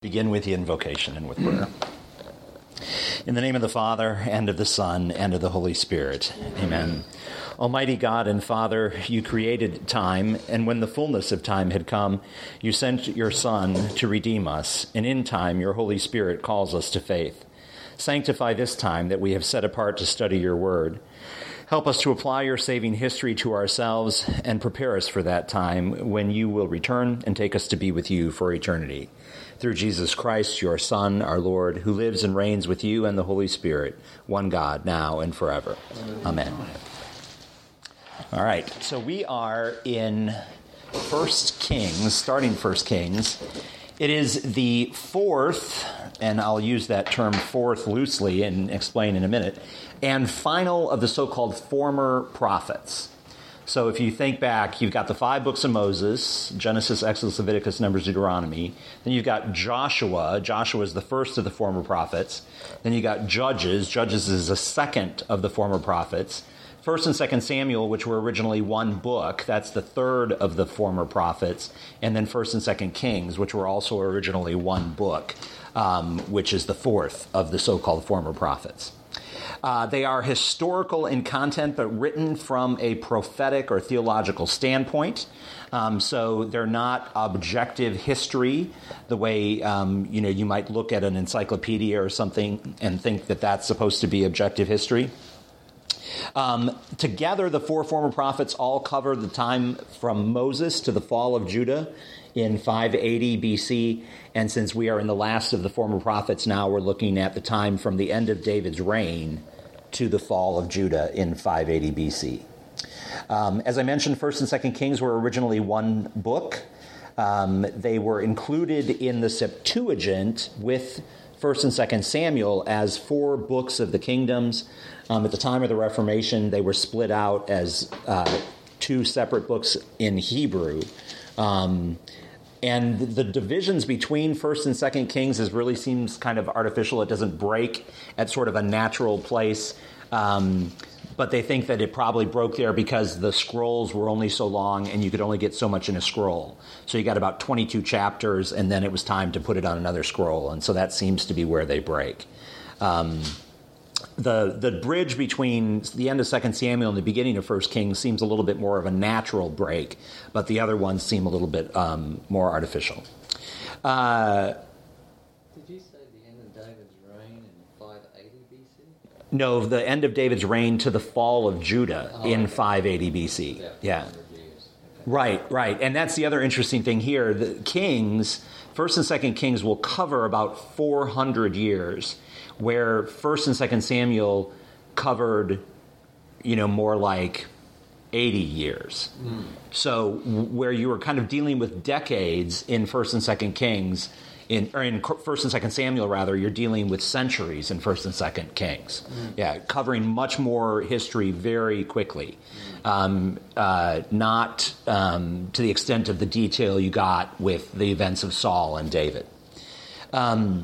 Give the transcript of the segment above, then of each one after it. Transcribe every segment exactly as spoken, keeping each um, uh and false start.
Begin with the invocation and with prayer. In the name of the Father, and of the Son, and of the Holy Spirit. Amen. Almighty God and Father, you created time, and when the fullness of time had come, you sent your Son to redeem us, and in time your Holy Spirit calls us to faith. Sanctify this time that we have set apart to study your word. Help us to apply your saving history to ourselves and prepare us for that time when you will return and take us to be with you for eternity. Through Jesus Christ, your Son, our Lord, who lives and reigns with you and the Holy Spirit, one God, now and forever. Amen. All right, so we are in First Kings, starting First Kings. It is the fourth, and I'll use that term fourth loosely and explain in a minute, and final of the so-called former prophets. So if you think back, you've got the five books of Moses, Genesis, Exodus, Leviticus, Numbers, Deuteronomy. Then you've got Joshua. Joshua is the first of the former prophets. Then you got Judges. Judges is the second of the former prophets. First and Second Samuel, which were originally one book, that's the third of the former prophets. And then First and Second Kings, which were also originally one book, um, which is the fourth of the so-called former prophets. Uh, they are historical in content, but written from a prophetic or theological standpoint. Um, so they're not objective history, the way um, you know you might look at an encyclopedia or something and think that that's supposed to be objective history. Um, together, the four former prophets all cover the time from Moses to the fall of Judah in five eighty B C, and since we are in the last of the former prophets now, we're looking at the time from the end of David's reign to the fall of Judah in five eighty B C. Um, as I mentioned, First and Second Kings were originally one book. Um, they were included in the Septuagint with First and Second Samuel as four books of the kingdoms. Um, at the time of the Reformation, they were split out as uh, two separate books in Hebrew. Um, and the divisions between First and Second Kings is really seems kind of artificial. It doesn't break at sort of a natural place. Um, but they think that it probably broke there because the scrolls were only so long and you could only get so much in a scroll. So you got about twenty-two chapters, and then it was time to put it on another scroll. And so that seems to be where they break. Um, The the bridge between the end of Second Samuel and the beginning of First Kings seems a little bit more of a natural break, but the other ones seem a little bit um, more artificial. Uh, Did you say the end of David's reign in five eighty B C? No, the end of David's reign to the fall of Judah oh, in okay. five eighty B C. Yeah. yeah. Okay. Right, right. And that's the other interesting thing here. The Kings, First and Second Kings will cover about four hundred years, where First and Second Samuel covered, you know, more like eighty years. Mm. So where you were kind of dealing with decades in First and Second Kings, in or in First and Second Samuel, rather, you're dealing with centuries in First and Second Kings. Mm. Yeah, covering much more history very quickly. Mm. Um, uh, not um, to the extent of the detail you got with the events of Saul and David. Um,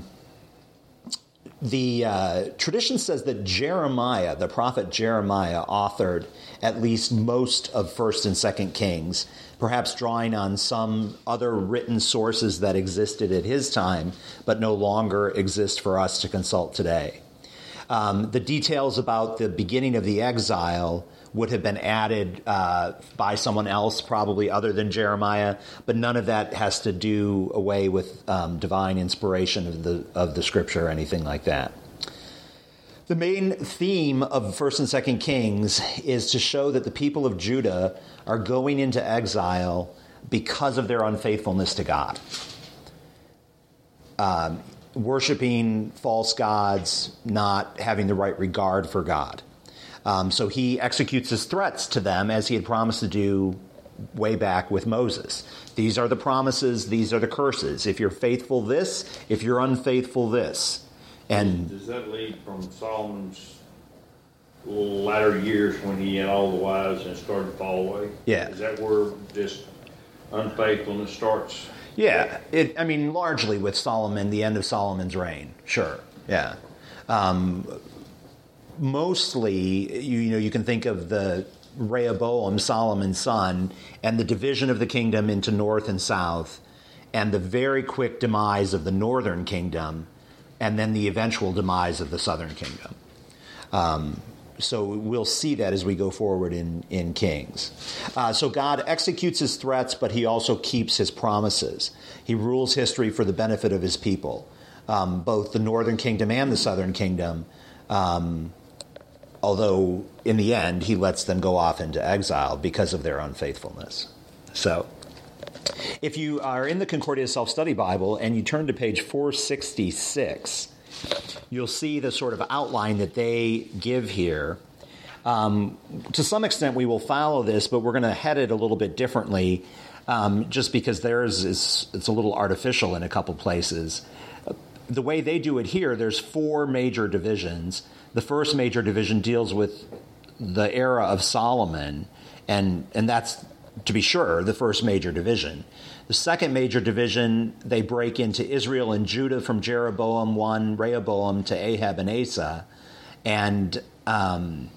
The uh, tradition says that Jeremiah, the prophet Jeremiah, authored at least most of First and Second Kings, perhaps drawing on some other written sources that existed at his time, but no longer exist for us to consult today. Um, the details about the beginning of the exile would have been added uh, by someone else, probably other than Jeremiah, but none of that has to do away with um, divine inspiration of the of the scripture or anything like that. The main theme of First and Second Kings is to show that the people of Judah are going into exile because of their unfaithfulness to God. Um, worshiping false gods, not having the right regard for God. Um, so he executes his threats to them as he had promised to do way back with Moses. These are the promises, these are the curses. If you're faithful, this. If you're unfaithful, this. And does that lead from Solomon's latter years when he had all the wives and started to fall away? Yeah. Is that where this unfaithfulness starts? Yeah. It, I mean, largely with Solomon, the end of Solomon's reign. Sure. Yeah. Um, mostly, you, you know, you can think of the Rehoboam, Solomon's son, and the division of the kingdom into north and south, and the very quick demise of the northern kingdom, and then the eventual demise of the southern kingdom. Um, so we'll see that as we go forward in, in Kings. Uh, so God executes his threats, but he also keeps his promises. He rules history for the benefit of his people, um, both the northern kingdom and the southern kingdom, um, although in the end he lets them go off into exile because of their unfaithfulness. So if you are in the Concordia Self-Study Bible and you turn to page four sixty-six, you'll see the sort of outline that they give here. Um, to some extent, we will follow this, but we're going to head it a little bit differently, um, just because theirs is it's a little artificial in a couple places. The way they do it here, there's four major divisions. The first major division deals with the era of Solomon, and and that's, to be sure, the first major division. The second major division, they break into Israel and Judah from Jeroboam one, Rehoboam to Ahab and Asa. And um,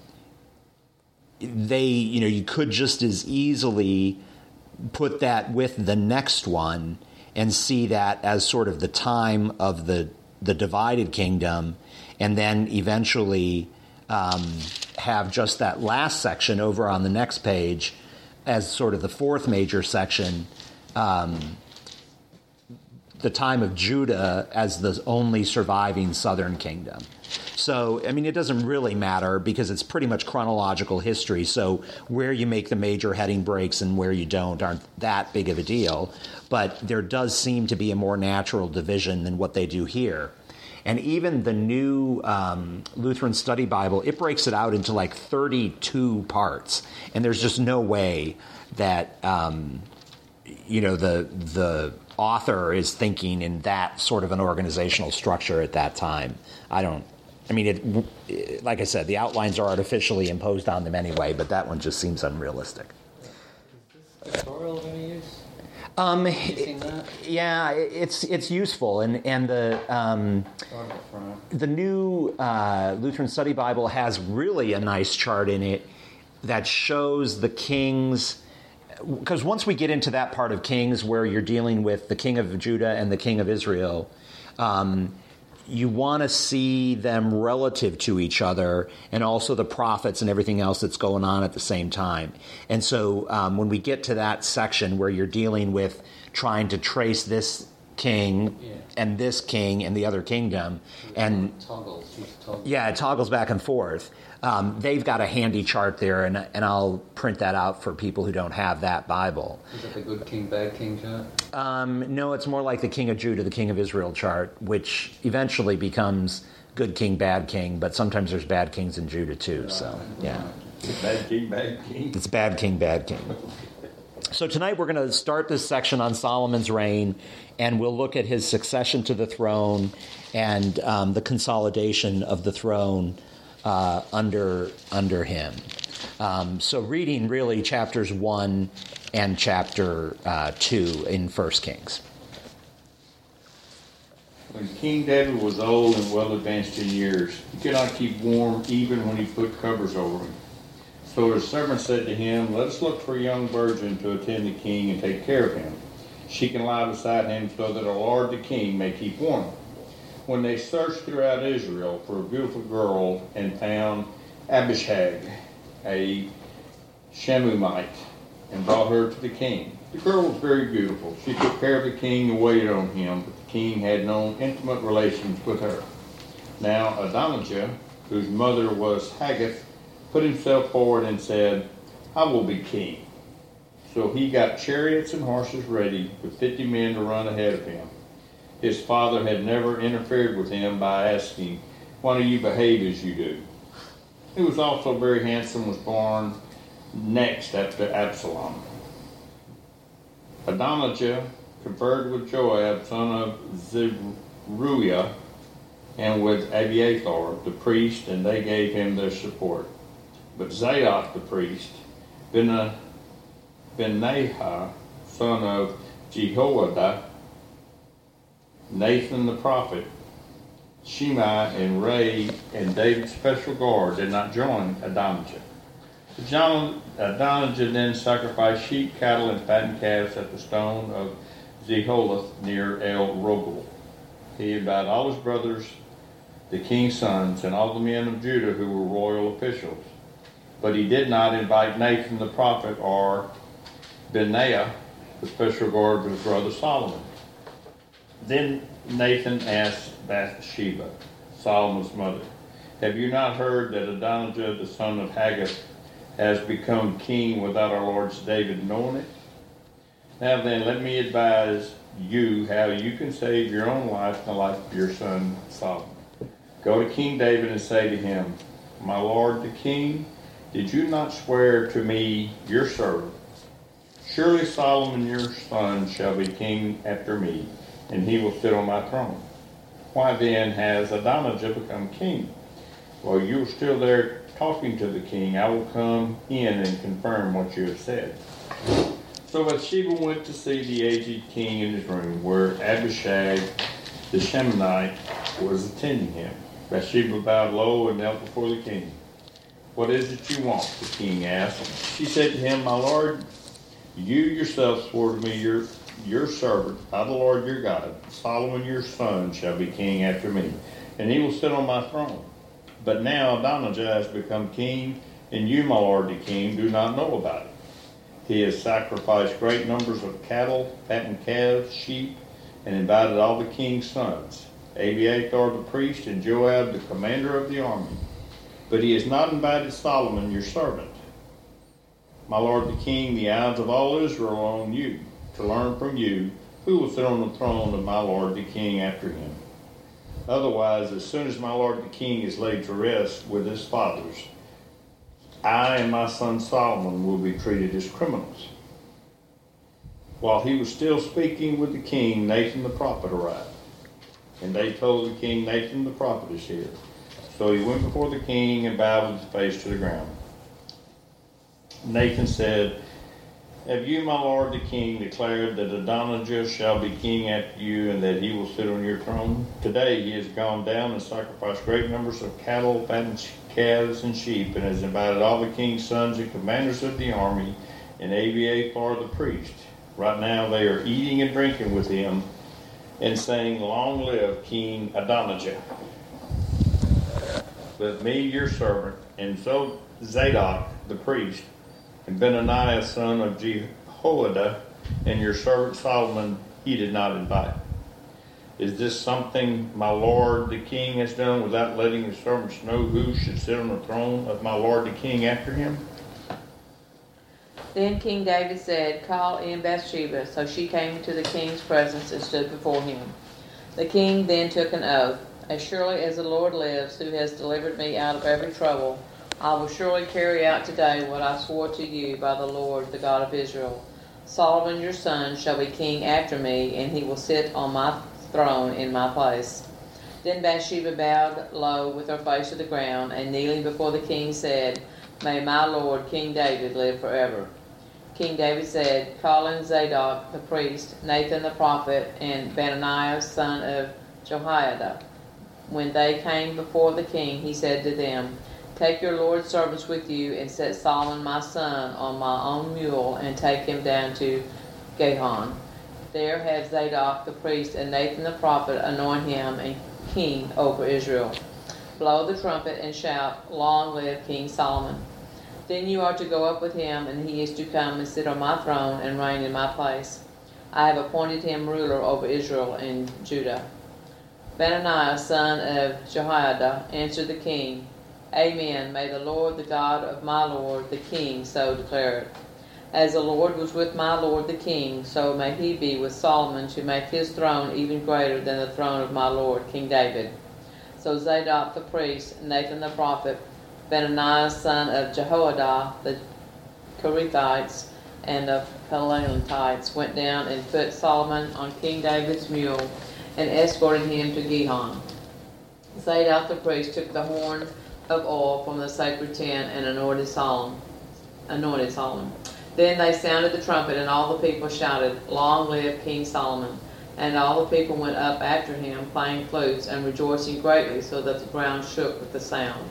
they, you know, you could just as easily put that with the next one and see that as sort of the time of the, the divided kingdom, and then eventually um, have just that last section over on the next page as sort of the fourth major section, um, the time of Judah as the only surviving southern kingdom. So, I mean, it doesn't really matter because it's pretty much chronological history. So where you make the major heading breaks and where you don't aren't that big of a deal. But there does seem to be a more natural division than what they do here. And even the new um, Lutheran Study Bible, it breaks it out into like thirty-two parts. And there's just no way that, um, you know, the the author is thinking in that sort of an organizational structure at that time. I don't, I mean, it, like I said, the outlines are artificially imposed on them anyway, but that one just seems unrealistic. Is this tutorial of any use? Um, Have you seen that? Yeah, it's it's useful, and and the um, the new uh, Lutheran Study Bible has really a nice chart in it that shows the kings. Because once we get into that part of Kings where you're dealing with the king of Judah and the king of Israel, um, you want to see them relative to each other, and also the prophets and everything else that's going on at the same time. And so um, when we get to that section where you're dealing with trying to trace this king Yeah. and this king and the other kingdom, and Toggles. Use toggles. yeah, it toggles back and forth. Um, they've got a handy chart there, and and I'll print that out for people who don't have that Bible. Is that the good king, bad king chart? Um, no, it's more like the king of Judah, the king of Israel chart, which eventually becomes good king, bad king, but sometimes there's bad kings in Judah too, so yeah. Bad king, bad king. It's bad king, bad king. So tonight we're going to start this section on Solomon's reign, and we'll look at his succession to the throne and um, the consolidation of the throne uh, under under him. Um, so reading really chapters one and chapter uh, two in First Kings. When King David was old and well advanced in years, he could not keep warm even when he put covers over him. So his servant said to him, "Let us look for a young virgin to attend the king and take care of him. She can lie beside him so that our lord the king may keep warm." When they searched throughout Israel for a beautiful girl and found Abishag, a Shemumite, and brought her to the king. The girl was very beautiful. She took care of the king and waited on him, but the king had no intimate relations with her. Now Adonijah, whose mother was Haggith, put himself forward and said, "I will be king." So he got chariots and horses ready with fifty men to run ahead of him. His father had never interfered with him by asking, "Why do you behave as you do?" He was also very handsome, was born next after Absalom. Adonijah conferred with Joab, son of Zeruiah, and with Abiathar, the priest, and they gave him their support. But Zadok the priest, Ben- Benaiah, son of Jehoiada, Nathan the prophet, Shimei, and Ray, and David's special guard did not join Adonijah. John, Adonijah then sacrificed sheep, cattle, and fattened calves at the stone of Zeholath near El Rogel. He invited all his brothers, the king's sons, and all the men of Judah who were royal officials. But he did not invite Nathan the prophet or Benaiah, the special guard of his brother Solomon. Then Nathan asked Bathsheba, Solomon's mother, "Have you not heard that Adonijah, the son of Haggith, has become king without our Lord David knowing it? Now then, let me advise you how you can save your own life and the life of your son Solomon. Go to King David and say to him, 'My lord the king, did you not swear to me, your servant, surely Solomon your son shall be king after me, and he will sit on my throne? Why then has Adonijah become king? While you are still there talking to the king, I will come in and confirm what you have said.' So Bathsheba went to see the aged king in his room, where Abishag the Shemanite was attending him. Bathsheba bowed low and knelt before the king. 'What is it you want?' the king asked. She said to him, 'My lord, you yourself swore to me, your, your servant, by the Lord your God, Solomon your son shall be king after me, and he will sit on my throne. But now Adonijah has become king, and you, my lord the king, do not know about it. He has sacrificed great numbers of cattle, fattened calves, sheep, and invited all the king's sons, Abiathar the priest and Joab the commander of the army. But he has not invited Solomon your servant. My lord the king, the eyes of all Israel are on you, to learn from you who will sit on the throne of my lord the king after him. Otherwise, as soon as my lord the king is laid to rest with his fathers, I and my son Solomon will be treated as criminals.' While he was still speaking with the king, Nathan the prophet arrived. And they told the king, 'Nathan the prophet is here.' So he went before the king and bowed with his face to the ground. Nathan said, 'Have you, my lord the king, declared that Adonijah shall be king after you, and that he will sit on your throne? Today he has gone down and sacrificed great numbers of cattle, fattened calves, and sheep, and has invited all the king's sons and commanders of the army, and Abiathar the priest. Right now they are eating and drinking with him, and saying, Long live King Adonijah. But me, your servant, and so Zadok the priest, and Benaniah son of Jehoiada, and your servant Solomon, he did not invite. Is this something my lord the king has done without letting his servants know who should sit on the throne of my lord the king after him?' Then King David said, 'Call in Bathsheba.' So she came into the king's presence and stood before him. The king then took an oath. 'As surely as the Lord lives, who has delivered me out of every trouble, I will surely carry out today what I swore to you by the Lord, the God of Israel. Solomon your son shall be king after me, and he will sit on my throne in my place.' Then Bathsheba bowed low with her face to the ground, and kneeling before the king said, 'May my lord King David live forever.' King David said, 'Call in Zadok the priest, Nathan the prophet, and Benaniah son of Jehoiada.' When they came before the king, he said to them, 'Take your lord's servants with you, and set Solomon my son on my own mule, and take him down to Gihon. There have Zadok the priest and Nathan the prophet anoint him and king over Israel. Blow the trumpet and shout, Long live King Solomon. Then you are to go up with him, and he is to come and sit on my throne and reign in my place. I have appointed him ruler over Israel and Judah.' Benaniah son of Jehoiada answered the king, 'Amen. May the Lord, the God of my lord the king, so declare it. As the Lord was with my lord the king, so may he be with Solomon, to make his throne even greater than the throne of my lord King David.' So Zadok the priest, Nathan the prophet, Benaniah son of Jehoiada, the Kerethites, and the Pelethites went down and put Solomon on King David's mule and escorted him to Gihon. Zadok the priest took the horn of oil from the sacred tent and anointed Solomon. Anointed Solomon. Then they sounded the trumpet, and all the people shouted, Long live King Solomon. And all the people went up after him, playing flutes and rejoicing greatly, so that the ground shook with the sound.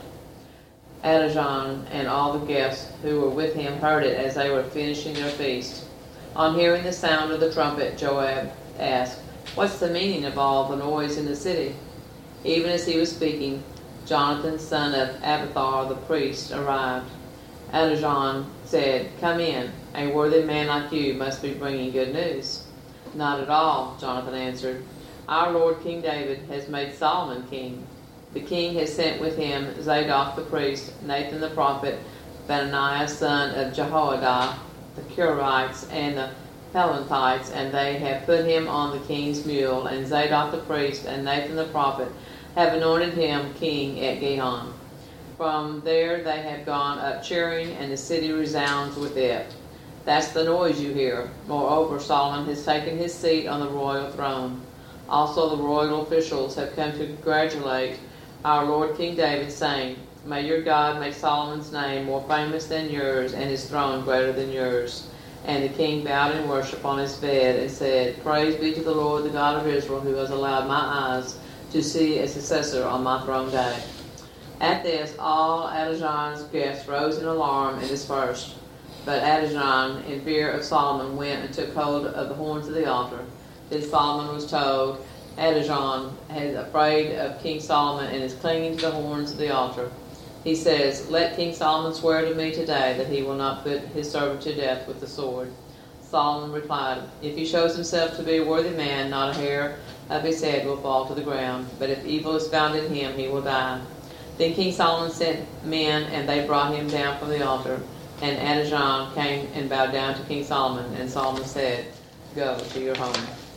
Adonijah and all the guests who were with him heard it as they were finishing their feast. On hearing the sound of the trumpet, Joab asked, "What's the meaning of all the noise in the city?" Even as he was speaking, Jonathan, son of Abiathar the priest, arrived. Adonijah said, "Come in. A worthy man like you must be bringing good news." "Not at all," Jonathan answered. "Our Lord King David has made Solomon king. The king has sent with him Zadok the priest, Nathan the prophet, Benaiah son of Jehoiada, the Curites, and the Pelethites, and they have put him on the king's mule, and Zadok the priest and Nathan the prophet have anointed him king at Gihon. From there they have gone up cheering, and the city resounds with it. That's the noise you hear. Moreover, Solomon has taken his seat on the royal throne. Also the royal officials have come to congratulate our Lord King David, saying, 'May your God make Solomon's name more famous than yours, and his throne greater than yours.' And the king bowed in worship on his bed and said, 'Praise be to the Lord, the God of Israel, who has allowed my eyes to see a successor on my throne day.' At this, all Adonijah's guests rose in alarm and dispersed. But Adonijah, in fear of Solomon, went and took hold of the horns of the altar. Then Solomon was told, 'Adonijah is afraid of King Solomon and is clinging to the horns of the altar. He says, "Let King Solomon swear to me today that he will not put his servant to death with the sword." Solomon replied, "If he shows himself to be a worthy man, not a hair of his head will fall to the ground. But if evil is found in him, he will die." Then King Solomon sent men, and they brought him down from the altar. And Adonijah came and bowed down to King Solomon. And Solomon said, "Go to your home."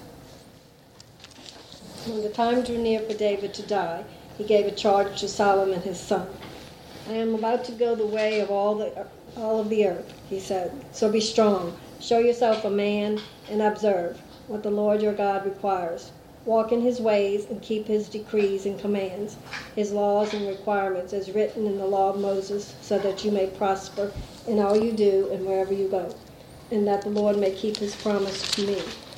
When the time drew near for David to die, he gave a charge to Solomon his son. "I am about to go the way of all the all of the earth," he said. "So be strong, show yourself a man, and observe what the Lord your God requires. Walk in his ways and keep his decrees and commands, his laws and requirements as written in the law of Moses, so that you may prosper in all you do and wherever you go, and that the Lord may keep his promise to me.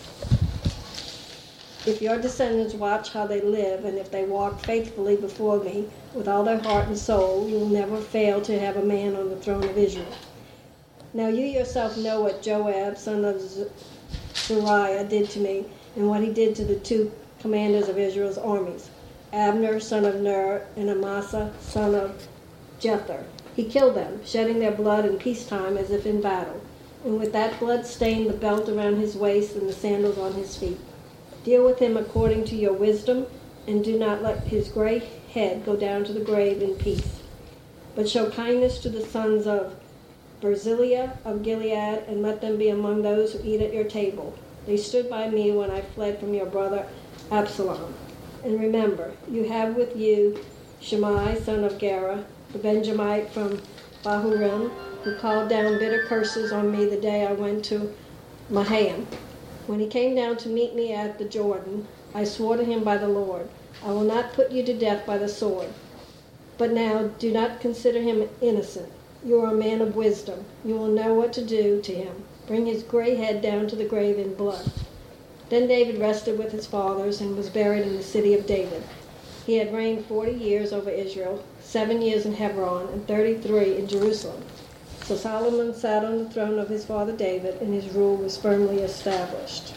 If your descendants watch how they live, and if they walk faithfully before me with all their heart and soul, you will never fail to have a man on the throne of Israel. Now you yourself know what Joab, son of Zeruiah, did to me, and what he did to the two commanders of Israel's armies, Abner, son of Ner, and Amasa, son of Jether. He killed them, shedding their blood in peacetime as if in battle, and with that blood stained the belt around his waist and the sandals on his feet. Deal with him according to your wisdom, and do not let his gray head go down to the grave in peace. But show kindness to the sons of Barzillai of Gilead, and let them be among those who eat at your table. They stood by me when I fled from your brother Absalom. And remember, you have with you Shimei, son of Gera, the Benjamite from Bahurim, who called down bitter curses on me the day I went to Mahanaim. When he came down to meet me at the Jordan, I swore to him by the Lord, I will not put you to death by the sword. But now do not consider him innocent. You are a man of wisdom. You will know what to do to him. Bring his gray head down to the grave in blood." Then David rested with his fathers and was buried in the city of David. He had reigned forty years over Israel, seven years in Hebron, and thirty-three in Jerusalem. So Solomon sat on the throne of his father David, and his rule was firmly established.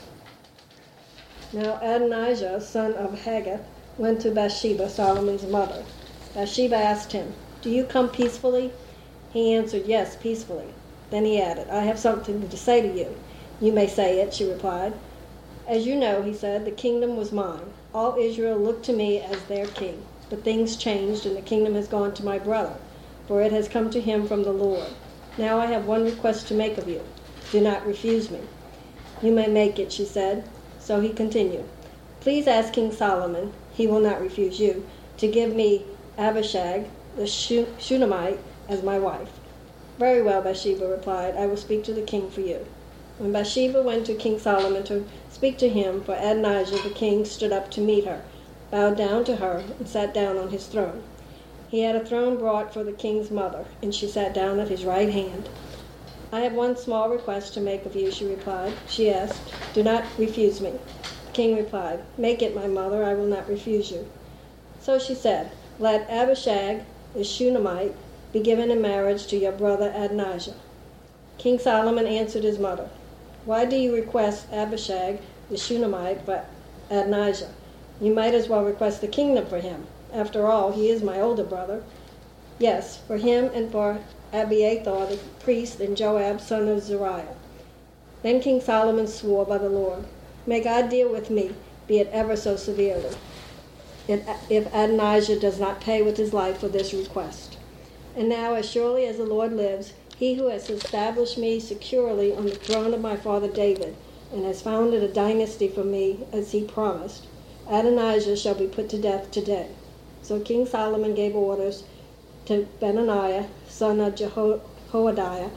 Now Adonijah, son of Haggith, went to Bathsheba, Solomon's mother. Bathsheba asked him, "Do you come peacefully?" He answered, "Yes, peacefully." Then he added, "I have something to say to you." "You may say it," she replied. "As you know," he said, "the kingdom was mine. All Israel looked to me as their king. But things changed, and the kingdom has gone to my brother, for it has come to him from the Lord. Now I have one request to make of you. Do not refuse me." "You may make it," she said. So he continued, "Please ask King Solomon, he will not refuse you, to give me Abishag, the Shunammite, as my wife." "Very well," Bathsheba replied, "I will speak to the king for you." When Bathsheba went to King Solomon to speak to him for Adonijah, the king stood up to meet her, bowed down to her, and sat down on his throne. He had a throne brought for the king's mother, and she sat down at his right hand. "I have one small request to make of you," she replied. She asked, "Do not refuse me." The king replied, "Make it, my mother, I will not refuse you." So she said, "Let Abishag, the Shunammite, be given in marriage to your brother Adonijah." King Solomon answered his mother, "Why do you request Abishag, the Shunammite, for Adonijah. You might as well request the kingdom for him. After all, he is my older brother. Yes, for him and for Abiathar the priest and Joab son of Zeruiah. Then King Solomon swore by the Lord, may God deal with me, be it ever so severely, if, if Adonijah does not pay with his life for this request. And now, as surely as the Lord lives, he who has established me securely on the throne of my father David, and has founded a dynasty for me, as he promised, Adonijah shall be put to death today. So King Solomon gave orders to Benaniah, son of Jehoiada,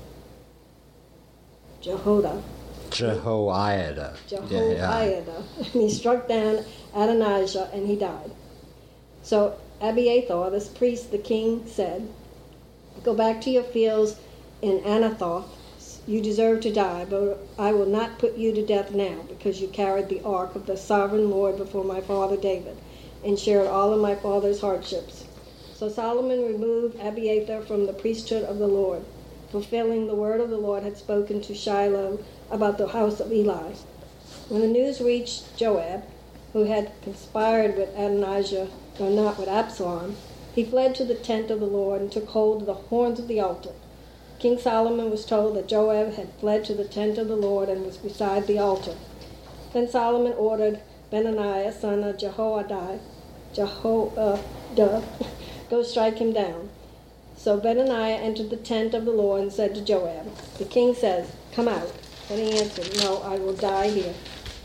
Jehoiada, Jehoiada. Jehoiada, Yeah, yeah. and he struck down Adonijah, and he died. So Abiathar, this priest, the king, said, go back to your fields in Anathoth. You deserve to die, but I will not put you to death now, because you carried the ark of the sovereign Lord before my father David, and shared all of my father's hardships. So Solomon removed Abiathar from the priesthood of the Lord, fulfilling the word of the Lord had spoken to Shiloh about the house of Eli. When the news reached Joab, who had conspired with Adonijah, though not with Absalom, he fled to the tent of the Lord and took hold of the horns of the altar. King Solomon was told that Joab had fled to the tent of the Lord and was beside the altar. Then Solomon ordered Benaniah, son of Jehoiada, Jehoiada, go strike him down. So Benaniah entered the tent of the Lord and said to Joab, the king says, come out. And he answered, no, I will die here.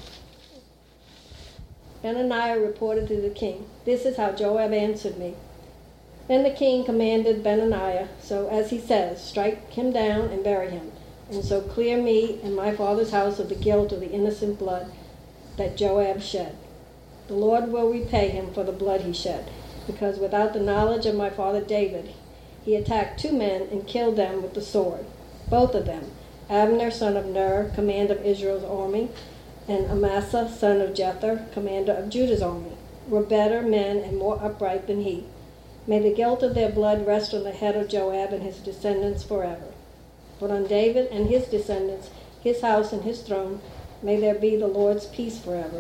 Benaniah reported to the king, this is how Joab answered me. Then the king commanded Benaniah, so as he says, strike him down and bury him, and so clear me and my father's house of the guilt of the innocent blood that Joab shed. The Lord will repay him for the blood he shed, because without the knowledge of my father David, he attacked two men and killed them with the sword, both of them, Abner son of Ner, commander of Israel's army, and Amasa son of Jether, commander of Judah's army, were better men and more upright than he. May the guilt of their blood rest on the head of Joab and his descendants forever. But on David and his descendants, his house and his throne, may there be the Lord's peace forever.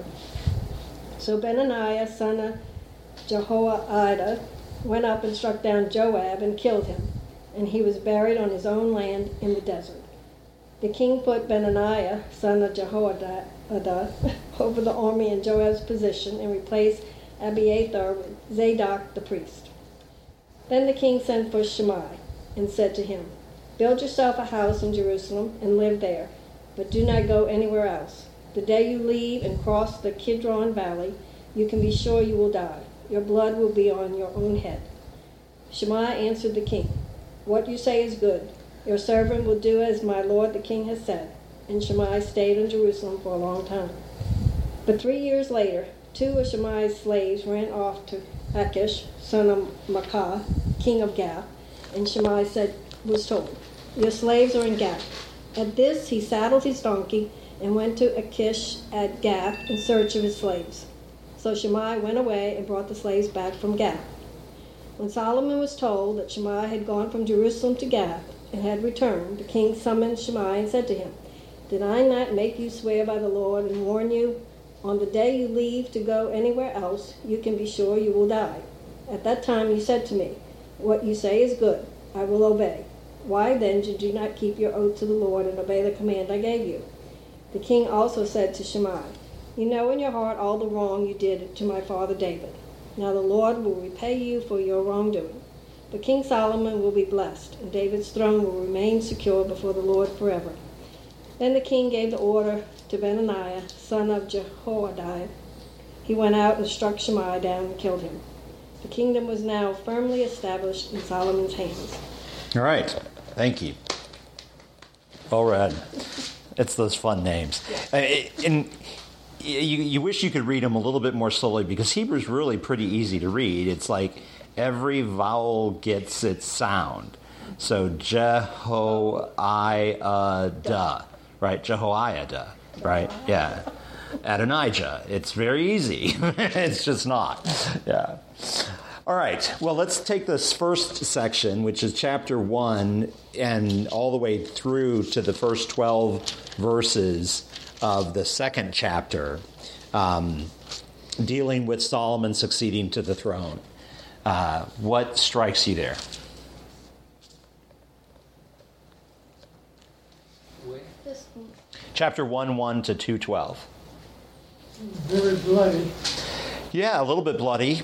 So Benaniah, son of Jehoiada, went up and struck down Joab and killed him, and he was buried on his own land in the desert. The king put Benaniah, son of Jehoiada, over the army in Joab's position and replaced Abiathar with Zadok the priest. Then the king sent for Shimei and said to him, build yourself a house in Jerusalem and live there, but do not go anywhere else. The day you leave and cross the Kidron Valley, you can be sure you will die. Your blood will be on your own head. Shimei answered the king, what you say is good. Your servant will do as my lord the king has said. And Shimei stayed in Jerusalem for a long time. But three years later, two of Shimei's slaves ran off to Achish, son of Maacah, king of Gath, and Shimei said, was told, your slaves are in Gath. At this he saddled his donkey and went to Achish at Gath in search of his slaves. So Shimei went away and brought the slaves back from Gath. When Solomon was told that Shimei had gone from Jerusalem to Gath and had returned, the king summoned Shimei and said to him, did I not make you swear by the Lord and warn you, on the day you leave to go anywhere else, you can be sure you will die. At that time you said to me, what you say is good, I will obey. Why then did you not keep your oath to the Lord and obey the command I gave you? The king also said to Shimei, you know in your heart all the wrong you did to my father David. Now the Lord will repay you for your wrongdoing. But King Solomon will be blessed, and David's throne will remain secure before the Lord forever. Then the king gave the order to Benaniah, son of Jehoiada. He went out and struck Shimei down and killed him. The kingdom was now firmly established in Solomon's hands. All right. Thank you. Well read. It's those fun names. Uh, and you, you wish you could read them a little bit more slowly, because Hebrew's really pretty easy to read. It's like every vowel gets its sound. So Jehoiada, right? Jehoiada, right? Yeah. Adonijah. It's very easy. It's just not. Yeah. All right. Well, let's take this first section, which is chapter one, and all the way through to the first twelve verses of the second chapter, um, dealing with Solomon succeeding to the throne. Uh, what strikes you there? Where? This one. Chapter one, one to two, twelve. Very bloody. Yeah, a little bit bloody.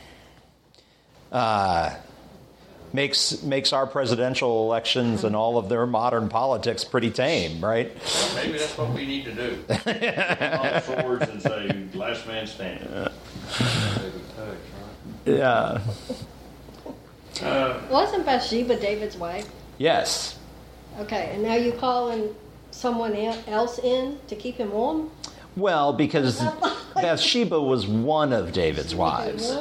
Uh, makes makes our presidential elections and all of their modern politics pretty tame, right? Maybe that's what we need to do. All swords and say, last man standing. Maybe coach, right? Yeah. Uh, Wasn't Bathsheba David's wife? Yes. Okay, and now you calling someone el- else in to keep him warm? Well, because Bathsheba was one of David's wives.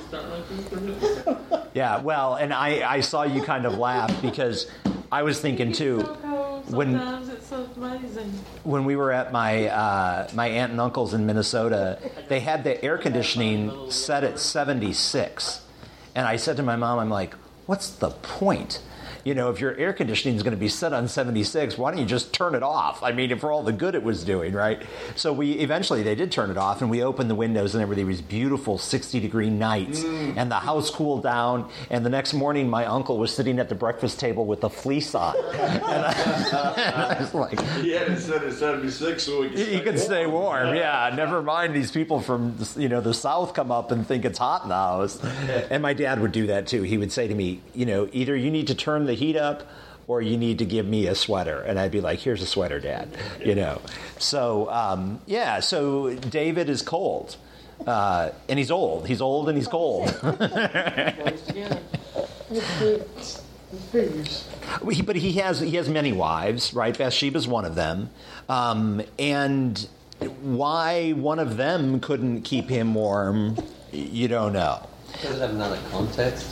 Yeah, well, and I, I saw you kind of laugh because I was thinking too, when Sometimes it's so amazing. when we were at my uh, my aunt and uncle's in Minnesota, they had the air conditioning set at seventy-six, and I said to my mom, I'm like, what's the point? You know, if your air conditioning is going to be set on seventy-six, why don't you just turn it off? I mean, for all the good it was doing, right? So we eventually they did turn it off, and we opened the windows, and there were these beautiful sixty degree nights, mm. and the house cooled down. And the next morning, my uncle was sitting at the breakfast table with a fleece on, and, I, and I was like, yeah, it said at seventy-six, so we could "You can stay warm." Yeah, never mind. These people from you know the South come up and think it's hot in the house, and my dad would do that too. He would say to me, "You know, either you need to turn the heat up or you need to give me a sweater." And I'd be like, here's a sweater, Dad. You know. So um, yeah, so David is cold. Uh, and he's old. He's old and he's cold. Goes together. It figures. He- but he has he has many wives, right? Bathsheba's one of them. Um, and why one of them couldn't keep him warm, you don't know. Does it have another context?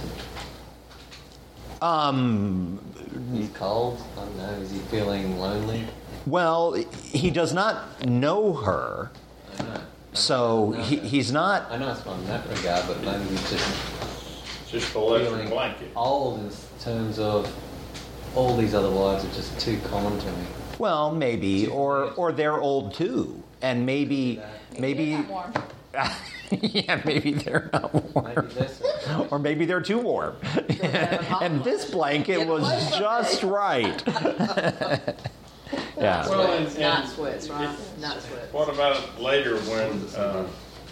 Um, He's cold. I don't know. Is he feeling lonely? well, he does not know her. I know. So I know he, that. he's not. I know it's not in that regard, but maybe he's just just the electric feeling blanket. old in terms of all these other wives are just too common to me. Well, maybe, or or they're old too, and maybe maybe. Yeah, maybe they're not warm. Maybe this. Or maybe they're too warm. And this blanket was just right. Yeah. Well, and, and Night sweats, right? it- Night sweats. What about later when uh,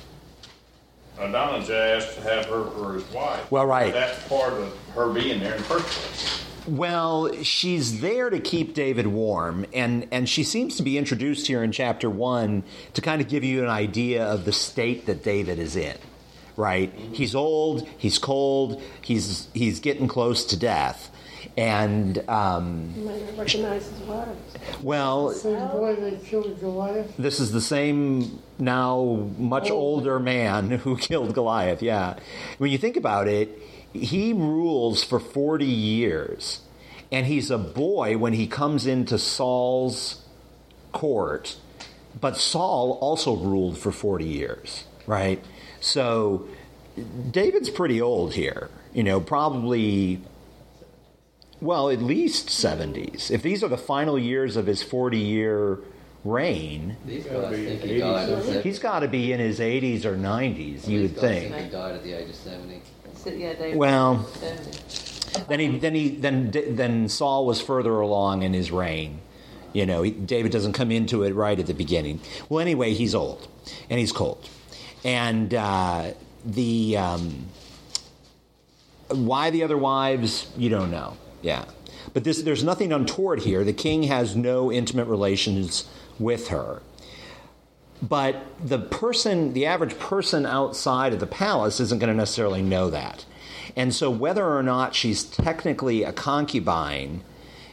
Adonijah asked to have her for his wife? Well, right. That's part of her being there in the first place. Well, she's there to keep David warm, and, and she seems to be introduced here in chapter one to kind of give you an idea of the state that David is in, right? He's old, he's cold, he's he's getting close to death, and um, You might not recognize his wives. well, Same boy that killed Goliath. this is the same now much older man who killed Goliath. Yeah, when you think about it. He rules for forty years, and he's a boy when he comes into Saul's court, but Saul also ruled for forty years, right? So David's pretty old here, you know, probably, well, at least seventies. If these are the final years of his forty-year reign, These Gotta guys be think he eighties. died at seventy. he's got to be in his eighties or nineties, you These would guys think. he died at the age of seventy. So, yeah, David. Well, seventy. Then he, then he, then then Saul was further along in his reign. You know, he, David doesn't come into it right at the beginning. Well, anyway, he's old and he's cold, and uh, the um, why the other wives you don't know. Yeah, but this there's nothing untoward here. The king has no intimate relations with her. But the person, the average person outside of the palace isn't going to necessarily know that. And so whether or not she's technically a concubine,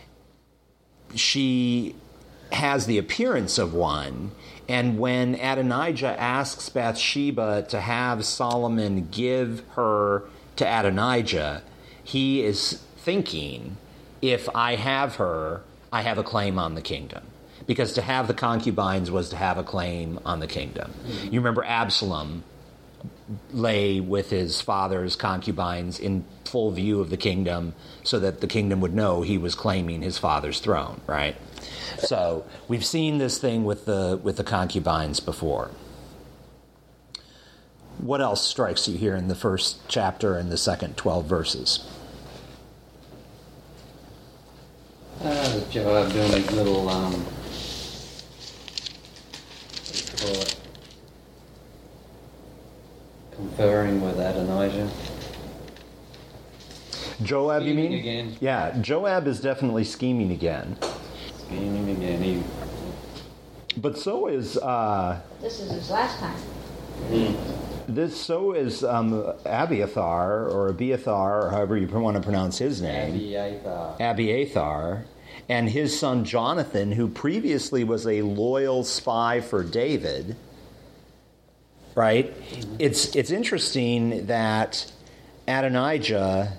she has the appearance of one. And when Adonijah asks Bathsheba to have Solomon give her to Adonijah, he is thinking, if I have her, I have a claim on the kingdom. Because to have the concubines was to have a claim on the kingdom. You remember Absalom lay with his father's concubines in full view of the kingdom so that the kingdom would know he was claiming his father's throne, right? So we've seen this thing with the with the concubines before. What else strikes you here in the first chapter and the second twelve verses? Uh, Joab doing a little, um, what do you call it? Conferring with Adonijah. Joab, you Scheming mean? again. Yeah, Joab is definitely scheming again. Scheming again. He, But so is uh, This is his last time. this. So is um, Abiathar or Abiathar, or however you want to pronounce his name. Abiathar. Abiathar, and his son Jonathan, who previously was a loyal spy for David. Right? Mm-hmm. It's it's interesting that Adonijah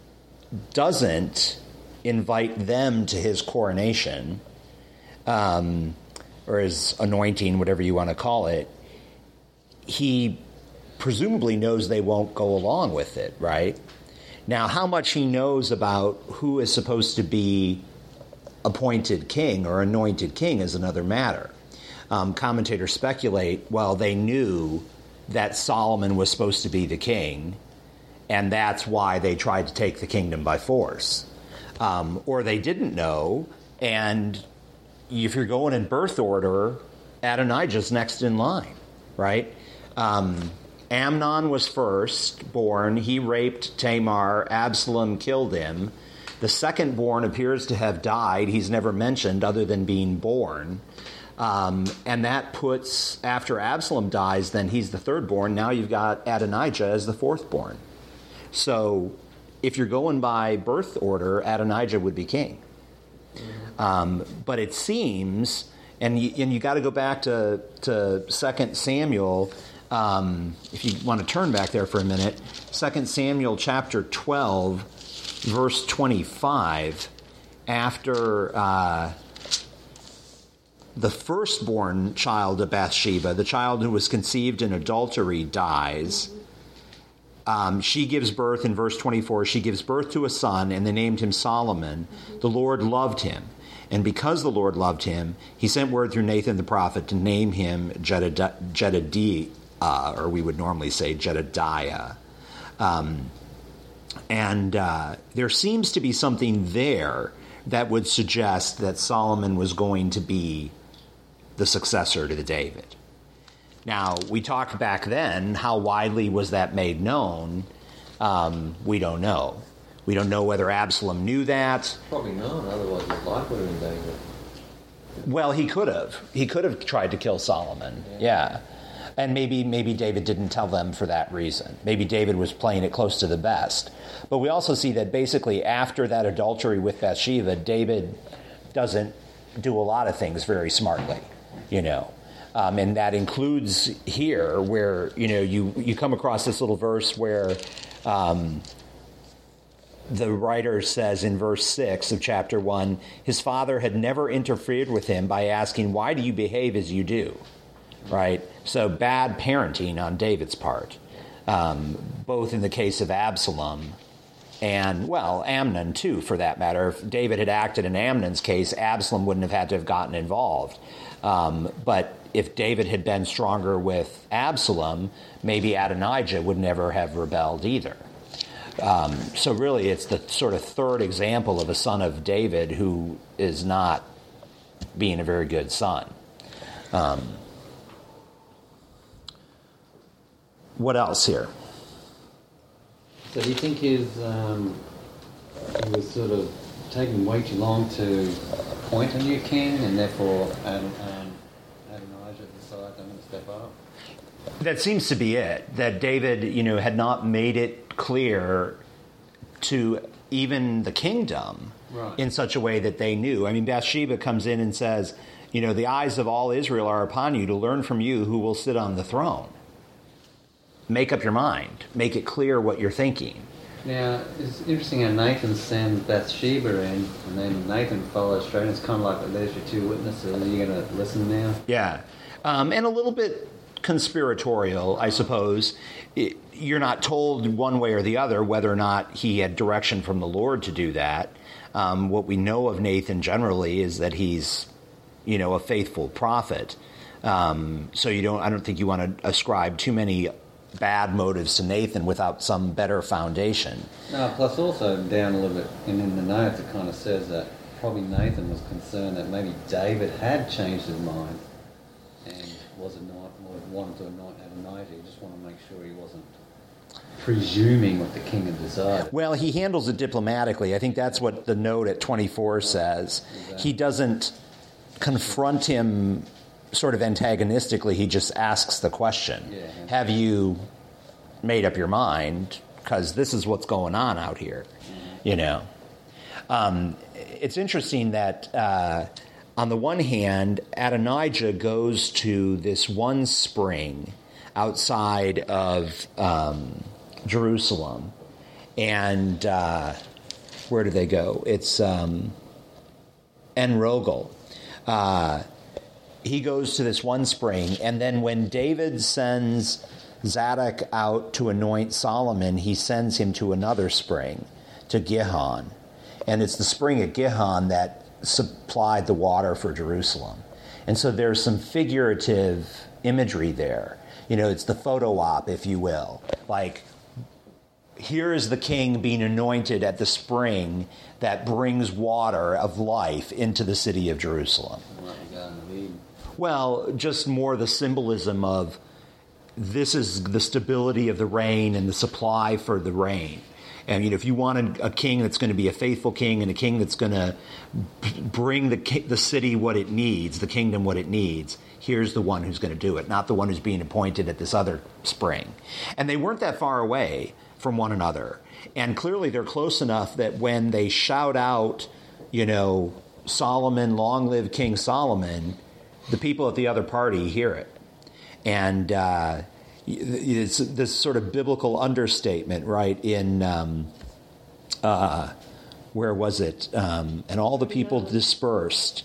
doesn't invite them to his coronation, um, or his anointing, whatever you want to call it. He presumably knows they won't go along with it, right? Now, how much he knows about who is supposed to be appointed king or anointed king is another matter. Um, commentators speculate, well, they knew that Solomon was supposed to be the king, and that's why they tried to take the kingdom by force. Um, or they didn't know, and if you're going in birth order, Adonijah's next in line, right? Um, Amnon was first born. He raped Tamar. Absalom killed him. The second born appears to have died. He's never mentioned other than being born. Um, and that puts, after Absalom dies, then he's the third born. Now you've got Adonijah as the fourth born. So if you're going by birth order, Adonijah would be king. Um, but it seems, and you, and you got to go back to, to Second Samuel. Um, if you want to turn back there for a minute, Second Samuel chapter twelve, verse twenty-five, after uh, the firstborn child of Bathsheba, the child who was conceived in adultery, dies, um, she gives birth, in verse twenty-four, she gives birth to a son, and they named him Solomon. The Lord loved him. And because the Lord loved him, he sent word through Nathan the prophet to name him Jedediah, uh, or we would normally say Jedediah. Um, and uh, there seems to be something there that would suggest that Solomon was going to be the successor to the David. Now, we talked back then, how widely was that made known? Um, we don't know. We don't know whether Absalom knew that. Probably not, otherwise his life would have been David. Well, he could have. He could have tried to kill Solomon. Yeah. yeah. And maybe maybe David didn't tell them for that reason. Maybe David was playing it close to the vest. But we also see that basically after that adultery with Bathsheba, David doesn't do a lot of things very smartly, you know. Um, and that includes here where, you know, you, you come across this little verse where um, the writer says in verse six of chapter one, his father had never interfered with him by asking, why do you behave as you do? Right? So bad parenting on David's part, um, both in the case of Absalom and, well, Amnon too, for that matter. If David had acted in Amnon's case, Absalom wouldn't have had to have gotten involved. Um, but if David had been stronger with Absalom, maybe Adonijah would never have rebelled either. Um, so really it's the sort of third example of a son of David who is not being a very good son. Um, what else here? So do you think his, um, he was sort of taking way too long to appoint a new king, and therefore Ad, um, Adonijah decided I'm going to step up? That seems to be it, that David, you know, had not made it clear to even the kingdom right. in such a way that they knew. I mean, Bathsheba comes in and says, you know, the eyes of all Israel are upon you to learn from you who will sit on the throne. Make up your mind. Make it clear what you're thinking. Now, it's interesting how Nathan sends Bathsheba in, and then Nathan follows straight, and it's kind of like, there's your two witnesses. Are you going to listen now? Yeah. Um, and a little bit conspiratorial, I suppose. It, you're not told one way or the other whether or not he had direction from the Lord to do that. Um, what we know of Nathan generally is that he's, you know, a faithful prophet. Um, so you don't. I don't think you want to ascribe too many bad motives to Nathan without some better foundation. No, plus also down a little bit, and in the notes it kind of says that probably Nathan was concerned that maybe David had changed his mind and was anoint, wanted to anoint Adonijah. He just wanted to make sure he wasn't presuming what the king had decided. Well, he handles it diplomatically. I think that's what the note at twenty-four says. Exactly. He doesn't confront him sort of antagonistically. He just asks the question. Yeah. Have you made up your mind? Because this is what's going on out here, you know. Um, it's interesting that uh, on the one hand, Adonijah goes to this one spring outside of um, Jerusalem, and uh, where do they go? It's um, En Rogel. Uh, he goes to this one spring, and then when David sends Zadok out to anoint Solomon, he sends him to another spring, to Gihon. And it's the spring at Gihon that supplied the water for Jerusalem. And so there's some figurative imagery there. You know, it's the photo op, if you will. Like, here is the king being anointed at the spring that brings water of life into the city of Jerusalem. Well, just more the symbolism of this is the stability of the rain and the supply for the rain. And, you know, if you want a, a king that's going to be a faithful king and a king that's going to bring the the city what it needs, the kingdom what it needs, here's the one who's going to do it, not the one who's being appointed at this other spring. And they weren't that far away from one another. And clearly they're close enough that when they shout out, you know, Solomon, long live King Solomon, the people at the other party hear it. And uh, it's this sort of biblical understatement, right, in, um, uh, where was it? Um, and all the people dispersed.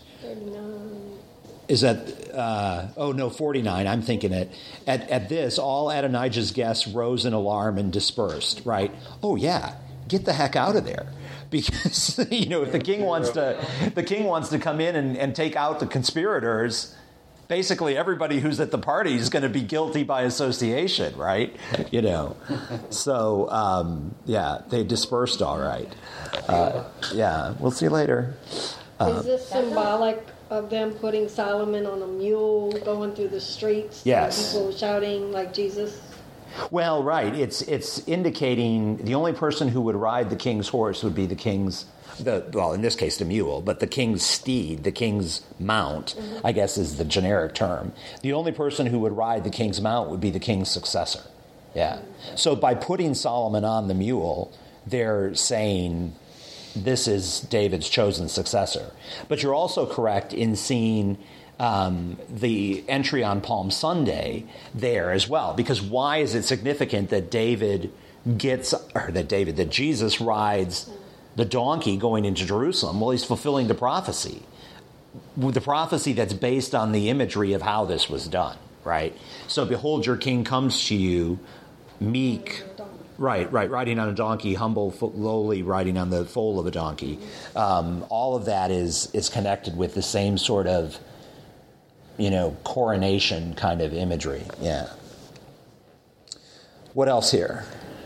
Is that, uh, oh, no, forty-nine, I'm thinking it. At, at this, all Adonijah's guests rose in alarm and dispersed, right? Oh, yeah, get the heck out of there. Because, you know, if the king wants to, the king wants to come in and, and take out the conspirators, basically everybody who's at the party is going to be guilty by association, right? You know, so um, yeah, they dispersed all right. Uh, yeah, we'll see you later. Uh, Is this symbolic of them putting Solomon on a mule, going through the streets? Yes. And people shouting like Jesus? Well, right. It's it's indicating the only person who would ride the king's horse would be the king's, the well, in this case, the mule, but the king's steed, the king's mount, mm-hmm. I guess is the generic term. The only person who would ride the king's mount would be the king's successor. Yeah. Mm-hmm. So by putting Solomon on the mule, they're saying this is David's chosen successor. But you're also correct in seeing Um, the entry on Palm Sunday there as well, because why is it significant that David gets, or that David, that Jesus rides the donkey going into Jerusalem? Well, he's fulfilling the prophecy, the prophecy that's based on the imagery of how this was done, right? So, behold, your king comes to you, meek, right, right, riding on a donkey, humble, lowly, riding on the foal of a donkey. Um, all of that is is connected with the same sort of, you know, coronation kind of imagery. Yeah. What else here?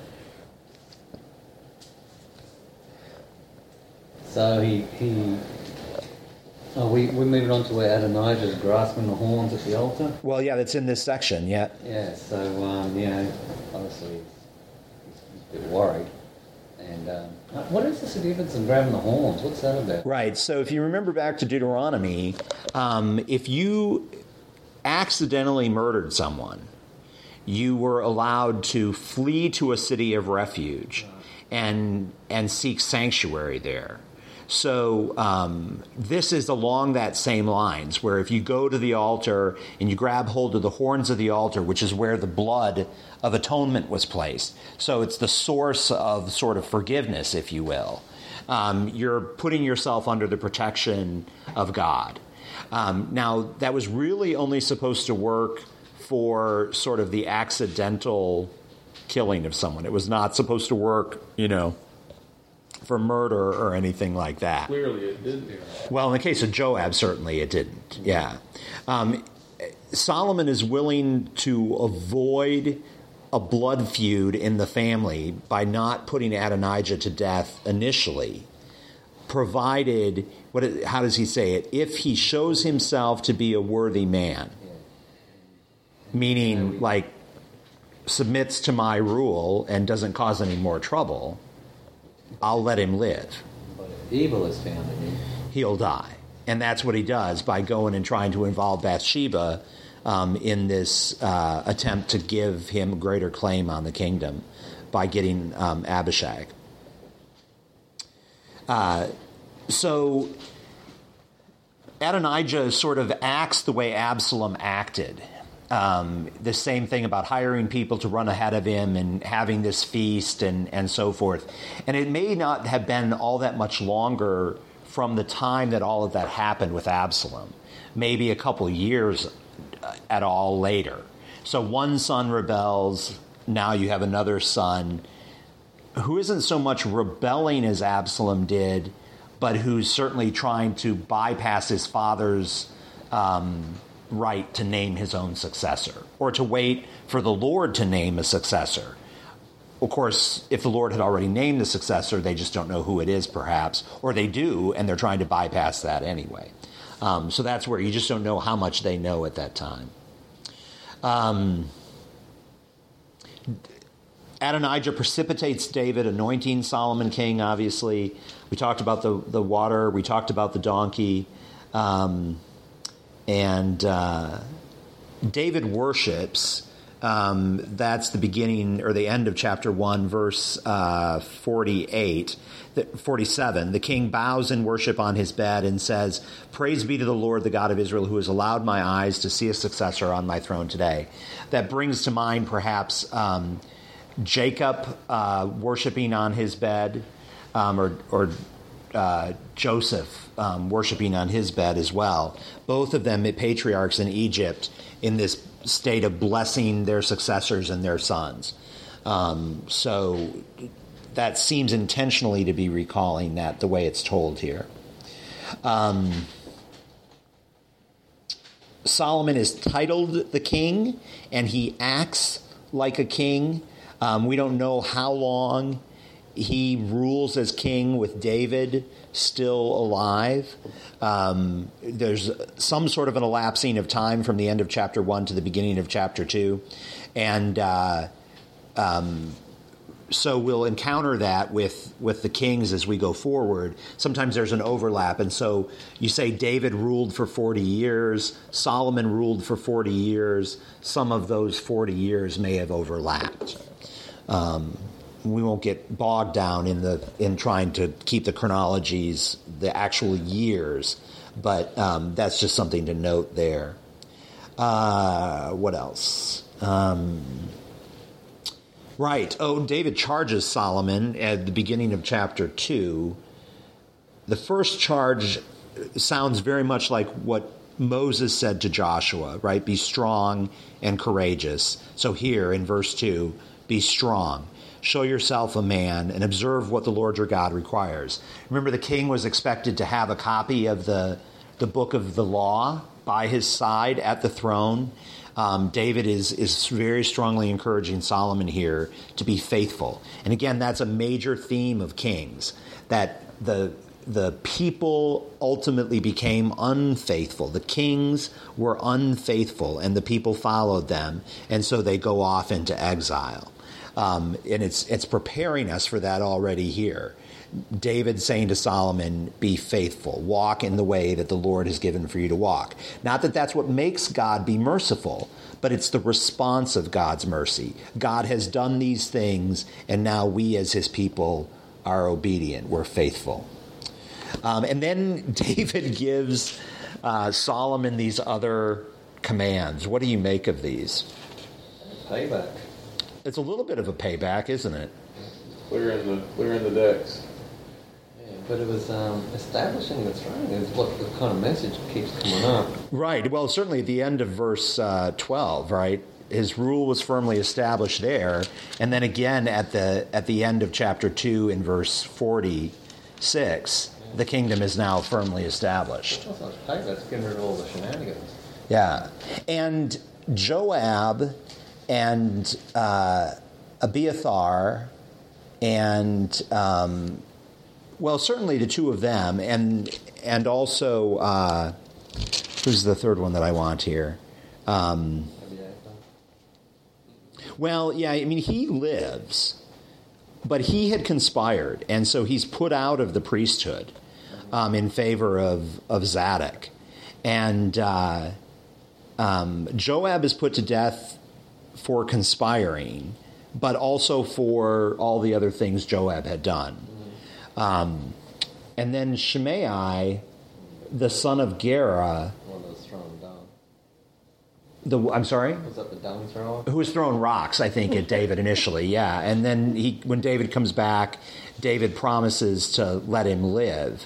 So he, he oh, we, we're moving on to where Adonijah's grasping the horns at the altar. Well, yeah, that's in this section, yeah. Yeah, so, um, you know, obviously he's, he's a bit worried. And um, what is the significance of grabbing the horns? What's that about? Right. So if you remember back to Deuteronomy, um, if you accidentally murdered someone, you were allowed to flee to a city of refuge and and seek sanctuary there. So um, this is along that same lines, where if you go to the altar and you grab hold of the horns of the altar, which is where the blood of atonement was placed, so it's the source of sort of forgiveness, if you will, um, you're putting yourself under the protection of God. Um, now, that was really only supposed to work for sort of the accidental killing of someone. It was not supposed to work, you know, for murder or anything like that. Clearly it didn't. Well, in the case of Joab, certainly it didn't. Yeah. Um, Solomon is willing to avoid a blood feud in the family by not putting Adonijah to death initially, provided, what? how does he say it? If he shows himself to be a worthy man, meaning like submits to my rule and doesn't cause any more trouble, I'll let him live. But if evil is found in him, he'll die. And that's what he does by going and trying to involve Bathsheba um, in this uh, attempt to give him greater claim on the kingdom by getting um, Abishag. Uh, so Adonijah sort of acts the way Absalom acted. Um, the same thing about hiring people to run ahead of him and having this feast and, and so forth. And it may not have been all that much longer from the time that all of that happened with Absalom, maybe a couple of years at all later. So one son rebels, now you have another son who isn't so much rebelling as Absalom did, but who's certainly trying to bypass his father's um, right to name his own successor, or to wait for the Lord to name a successor. Of course, if the Lord had already named the successor, they just don't know who it is, perhaps, or they do, and they're trying to bypass that anyway. Um, so that's where you just don't know how much they know at that time. Um, Adonijah precipitates David, anointing Solomon king, obviously. We talked about the, the water. We talked about the donkey. Um, and uh, David worships. Um, that's the beginning or the end of chapter one, verse uh, forty-eight, forty-seven. The king bows in worship on his bed and says, "Praise be to the Lord, the God of Israel, who has allowed my eyes to see a successor on my throne today." That brings to mind perhaps um, Jacob uh, worshiping on his bed, um, or, or uh, Joseph um, worshiping on his bed as well. Both of them patriarchs in Egypt in this state of blessing their successors and their sons. Um, so that seems intentionally to be recalling that the way it's told here. Um, Solomon is titled the king, and he acts like a king. Um, we don't know how long he rules as king with David still alive. Um, there's some sort of an elapsing of time from the end of chapter one to the beginning of chapter two. And uh, um, so we'll encounter that with, with the kings as we go forward. Sometimes there's an overlap. And so you say David ruled for forty years, Solomon ruled for forty years. Some of those forty years may have overlapped. Um, we won't get bogged down in the in trying to keep the chronologies, the actual years, but um, that's just something to note there. Uh, what else? Um, right. Oh, David charges Solomon at the beginning of chapter two. The first charge sounds very much like what Moses said to Joshua, right? Be strong and courageous. So here in verse two, be strong. Show yourself a man and observe what the Lord your God requires. Remember, the king was expected to have a copy of the, the book of the law by his side at the throne. Um, David is, is very strongly encouraging Solomon here to be faithful. And again, that's a major theme of Kings, that the the people ultimately became unfaithful. The kings were unfaithful, and the people followed them, and so they go off into exile. Um, and it's it's preparing us for that already here. David saying to Solomon, be faithful, walk in the way that the Lord has given for you to walk. Not that that's what makes God be merciful, but it's the response of God's mercy. God has done these things, and now we as his people are obedient. We're faithful. Um, and then David gives uh, Solomon these other commands. What do you make of these? Payback. It's a little bit of a payback, isn't it? Clear in the clear in the decks. Yeah. But it was um, establishing the throne is what the kind of message keeps coming up. Right. Well, certainly at the end of verse uh, twelve, right? His rule was firmly established there, and then again at the at the end of chapter two in verse forty-six, the kingdom is now firmly established. Also, that's getting rid of all the shenanigans. Yeah, and Joab and uh, Abiathar and um, well, certainly the two of them, and and also uh, who's the third one that I want here? Um, well, yeah, I mean he lives, but he had conspired, and so he's put out of the priesthood um, in favor of of Zadok, and uh, um, Joab is put to death for conspiring, but also for all the other things Joab had done. Um, and then Shimei, the son of Gera, One that was thrown down. the I'm sorry, Was that the down thrower? who was throwing rocks, I think, at David initially, yeah. And then he, when David comes back, David promises to let him live.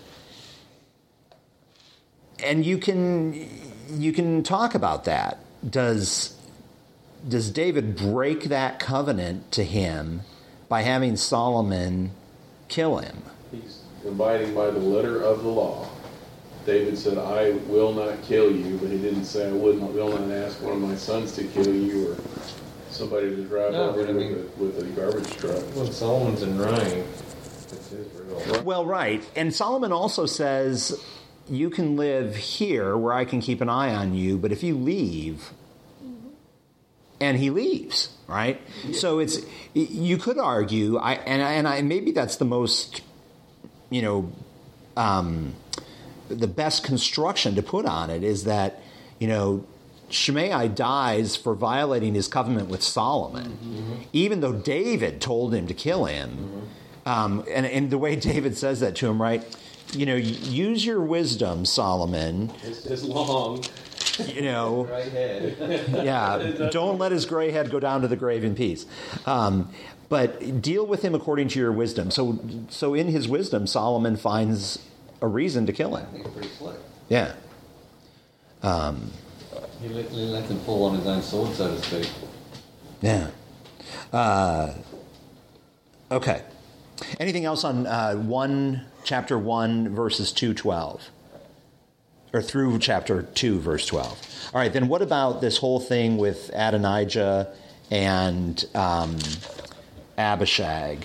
And you can you can talk about that. Does does David break that covenant to him by having Solomon kill him? He's abiding by the letter of the law. David said, I will not kill you, but he didn't say, I would not, will not ask one of my sons to kill you or somebody to drive No, over but I with, mean- a, with a garbage truck. When Solomon's in reign, it's his real. Well, right. And Solomon also says, you can live here where I can keep an eye on you, but if you leave, and he leaves, right? So it's, you could argue, I and I, and I maybe that's the most, you know, um, the best construction to put on it is that, you know, Shimei dies for violating his covenant with Solomon, mm-hmm. even though David told him to kill him. Mm-hmm. Um, and, and the way David says that to him, right? You know, use your wisdom, Solomon. It's, it's long. You know, Gray head. yeah, don't let his gray head go down to the grave in peace. Um, but deal with him according to your wisdom. So, so in his wisdom, Solomon finds a reason to kill him. He's pretty slick. Yeah. Um, He let, he let him fall on his own sword, so to speak. yeah. Uh, okay. Anything else on uh, one chapter one verses two twelve, or through chapter two verse twelve? All right. Then what about this whole thing with Adonijah and um, Abishag?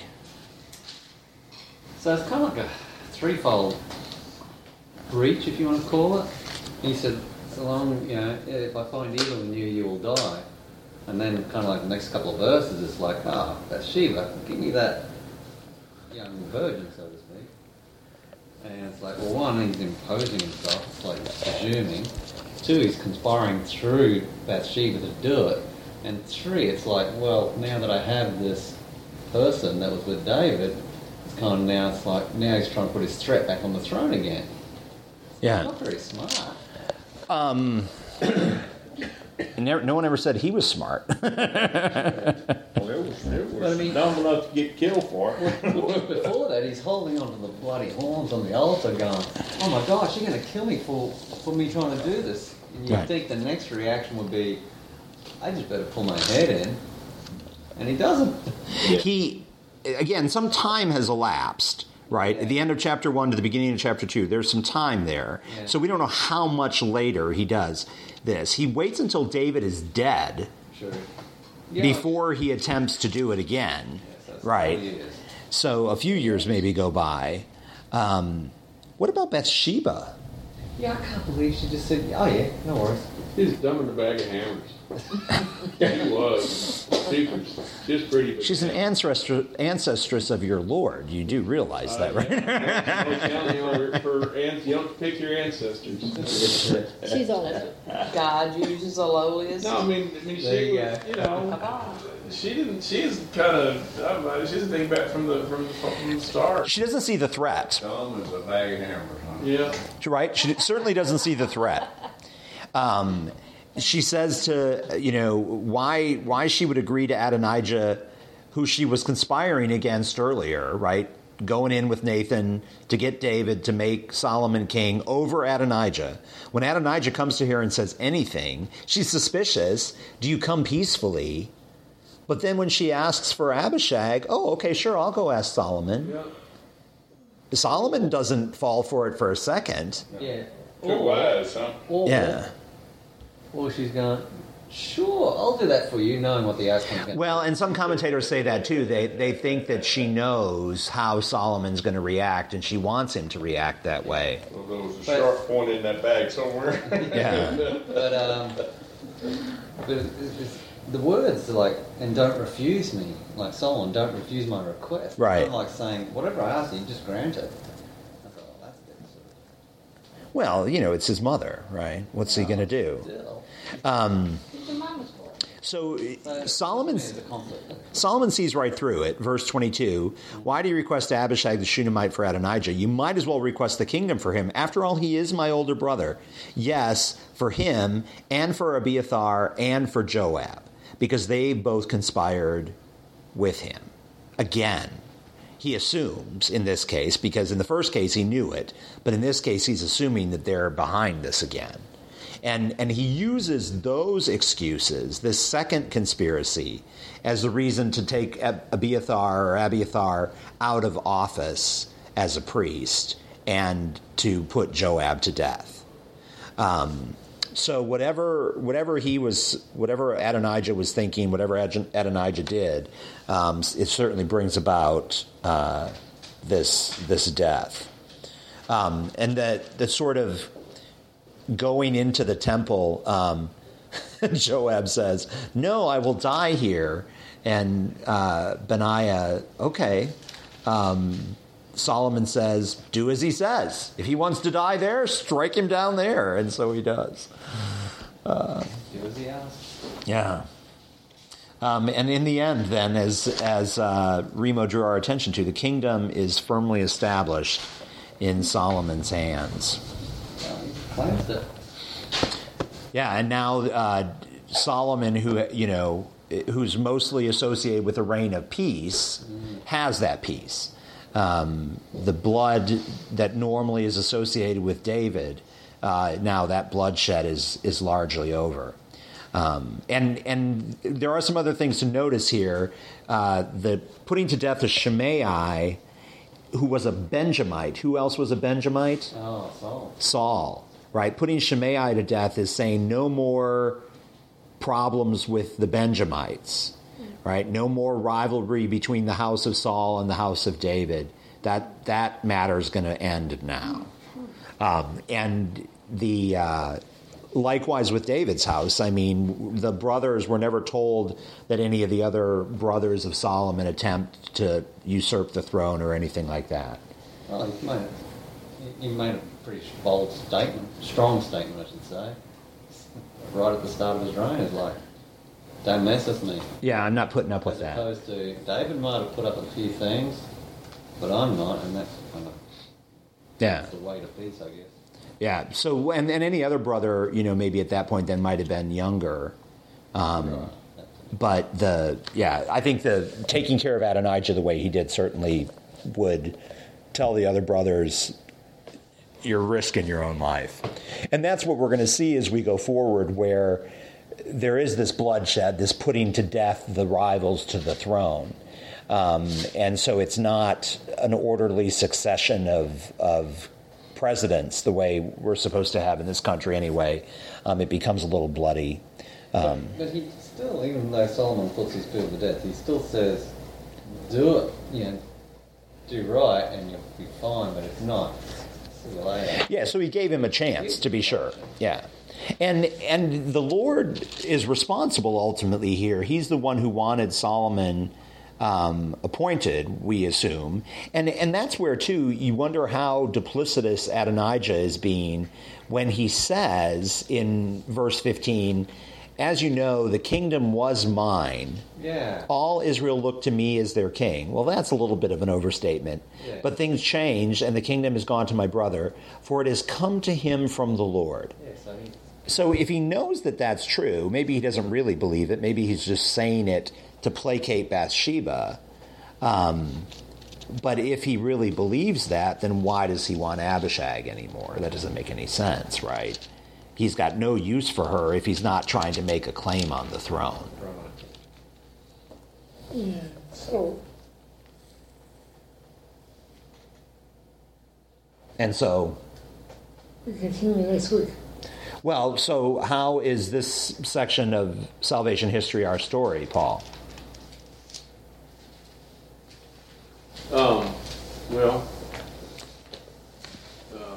So it's kind of like a threefold breach, if you want to call it. He said, so long, you know, if I find evil in you, you will die. And then kind of like the next couple of verses, it's like, ah, oh, Bathsheba, give me that young virgin, so to speak. And it's like, well, one, he's imposing himself, it's like presuming. Two, he's conspiring through Bathsheba to do it. And three, it's like, well, now that I have this person that was with David, it's kind of now, it's like, now he's trying to put his threat back on the throne again. Yeah. Not very smart. Um, never, no one ever said he was smart. Well, it was, it was But I mean- dumb enough to get killed for it. Before that, he's holding onto the bloody horns on the altar going, oh my gosh, you're going to kill me for, for me trying to do this. And you Right. think the next reaction would be, I just better pull my head in. And he doesn't. He, again, some time has elapsed, right? Yeah. At the end of chapter one to the beginning of chapter two, there's some time there. Yeah. So we don't know how much later he does this. He waits until David is dead Sure. Yeah. before he attempts to do it again, Yes, that's right? what he is. So a few years maybe go by. Um, what about Bathsheba? Yeah, I can't believe she just said, oh yeah, no worries. He's dumb in a bag of hammers. He was. She was, she was pretty. She's an ancestor, ancestress of your Lord. You do realize that, right? for, for, an- you don't pick your ancestors. She's old. God uses the lowliest. No, I mean, I mean, There she you was, go. you know, she didn't. She's kind of. I don't know. She's a thing back from the from the, from the start. She doesn't see the threat, Dumb as a bag of hammers, huh? Yeah. right? She certainly doesn't see the threat. Um, she says to, you know, why why she would agree to Adonijah, who she was conspiring against earlier, right? going in with Nathan to get David to make Solomon king over Adonijah. When Adonijah comes to her and says anything, she's suspicious. Do you come peacefully? But then when she asks for Abishag, oh, okay, sure, I'll go ask Solomon. Yeah. Solomon doesn't fall for it for a second. Yeah. Too wise, huh? Or, Yeah. or she's going, sure, I'll do that for you, knowing what the outcome's going to be. Well, and some commentators say that too. They they think that she knows how Solomon's going to react, and she wants him to react that way. Well, there was a But- sharp point in that bag somewhere. Yeah. But, um, but it's, it's, the words are like, and don't refuse me, like Solomon, don't refuse my request. Right. It's not like saying, whatever I ask you, just grant it. I thought, well, that's a bit sort of, Well, you know, it's his mother, right? What's he going to do? still. Um, It's your mama's boy. so So, Solomon's there's a conflict. Solomon sees right through it. Verse twenty-two, why do you request Abishag the Shunammite for Adonijah? You might as well request the kingdom for him. After all, he is my older brother. Yes, for him and for Abiathar and for Joab, because they both conspired with him. Again, he assumes in this case, because in the first case he knew it, but in this case he's assuming that they're behind this again. And and he uses those excuses, this second conspiracy, as the reason to take Ab- Abiathar or Abiathar out of office as a priest and to put Joab to death. Um, so whatever whatever he was, whatever Adonijah was thinking, whatever Ad- Adonijah did, um, it certainly brings about uh, this this death. Um, and that the sort of going into the temple, um, Joab says, no, I will die here. And uh, Benaiah, okay. Um, Solomon says, do as he says. If he wants to die there, strike him down there. And so he does. Uh, Do as he asks. yeah. Um, and in the end, then, as, as uh, Remo drew our attention to, the kingdom is firmly established in Solomon's hands. Well, he claims it. Yeah, and now uh, Solomon, who you know, who's mostly associated with a reign of peace, has that peace. Um, the blood that normally is associated with David, uh, now that bloodshed is is largely over. Um, and and there are some other things to notice here. Uh, the putting to death of Shimei, who was a Benjamite. Who else was a Benjamite? Oh, Saul. Saul, right? Putting Shimei to death is saying no more problems with the Benjamites, right? No more rivalry between the house of Saul and the house of David. That that matter is going to end now. Um, and the uh, likewise with David's house. I mean, the brothers were never told that any of the other brothers of Solomon attempt to usurp the throne or anything like that. Well, he made, he made a pretty bold statement, strong statement, I should say. Right at the start of his reign, it's like, don't mess with me. Yeah, I'm not putting up with As that. opposed to, David might have put up with a few things, but I'm not, and that's kind of Yeah. that's the way to peace, I guess. Yeah. So, and, and any other brother, you know, maybe at that point then might have been younger. Um, Right. That's it. But the, yeah, I think the taking care of Adonijah the way he did certainly would tell the other brothers, you're risking your own life. And that's what we're going to see as we go forward, where there is this bloodshed, this putting to death the rivals to the throne. Um, and so it's not an orderly succession of, of presidents the way we're supposed to have in this country anyway. Um, it becomes a little bloody. Um, But he still, even though Solomon puts his people to death, he still says, do it, you know, do right, and you'll be fine, but if not, see you later. Yeah, so he gave him a chance, to be sure. Yeah. And and the Lord is responsible ultimately here. He's the one who wanted Solomon um, appointed, we assume. And and that's where, too, you wonder how duplicitous Adonijah is being when he says in verse fifteen, as you know, the kingdom was mine. Yeah. All Israel looked to me as their king. Well, that's a little bit of an overstatement. Yeah. But things changed, and the kingdom has gone to my brother, for it has come to him from the Lord. Yeah, so he, So if he knows that that's true, maybe he doesn't really believe it. Maybe he's just saying it to placate Bathsheba. Um, but if he really believes that, then why does he want Abishag anymore? That doesn't make any sense, right? He's got no use for her if he's not trying to make a claim on the throne. Yeah, so, And so, we continue next week. well, so how is this section of salvation history our story, Paul? Um, well, uh,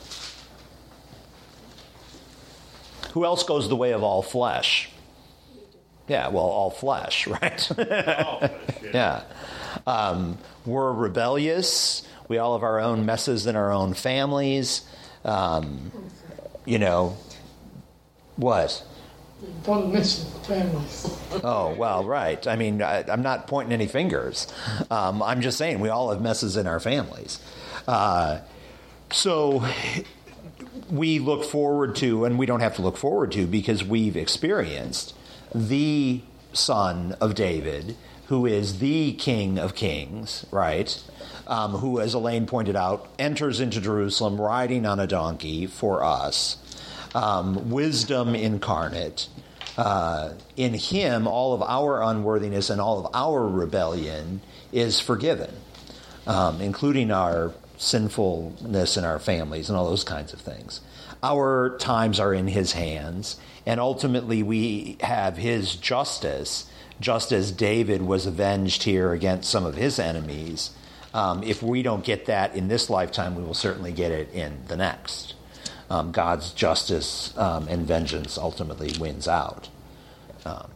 Who else goes the way of all flesh? Yeah, well, all flesh, right? Yeah. Um, we're rebellious. We all have our own messes in our own families. Um, you know, what? Don't mention families. Oh, well, right. I mean, I, I'm not pointing any fingers. Um, I'm just saying we all have messes in our families. Uh, so we look forward to, and we don't have to look forward to because we've experienced the Son of David, who is the King of Kings, right? Um, who, as Elaine pointed out, enters into Jerusalem riding on a donkey for us. Um, wisdom incarnate. Uh, in him, all of our unworthiness and all of our rebellion is forgiven, um, including our sinfulness in our families and all those kinds of things. Our times are in his hands, and ultimately we have his justice, just as David was avenged here against some of his enemies. Um, if we don't get that in this lifetime, we will certainly get it in the next. Um, God's justice um, and vengeance ultimately wins out. Um,